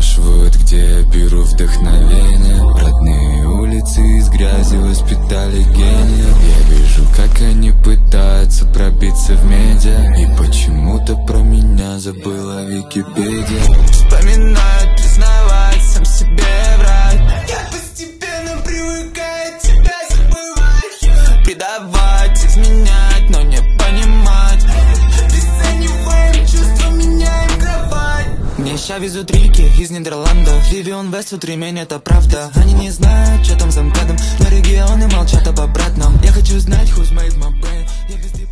спрашивают, где я беру вдохновение. Родные улицы из грязи воспитали гениев. Я вижу, как они пытаются пробиться в медиа, и почему-то про меня забыла Википедия. Вспоминают, признавать, сам себе врать. Я постепенно привыкаю тебя забывать, предавать, изменять, но не понимать. Прицениваем чувства, меняем кровать. Мне ща везут рики из Нидерландов. Вивион Вествуд, ремень, это правда. Они не знают, что там за МКАДом, но регионы молчат об обратном. Я хочу знать, who's made my brain.